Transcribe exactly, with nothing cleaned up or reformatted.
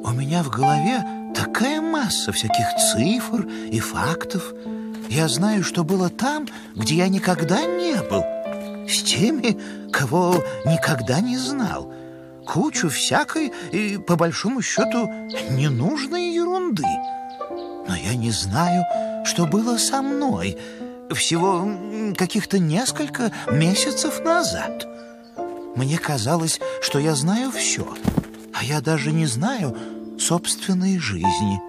У меня в голове такая масса всяких цифр и фактов. Я знаю, что было там, где я никогда не был, с теми, кого никогда не знал. Кучу всякой и, по большому счету, ненужной ерунды. Но я не знаю, что было со мной всего каких-то несколько месяцев назад. Мне казалось, что я знаю все, а я даже не знаю собственной жизни.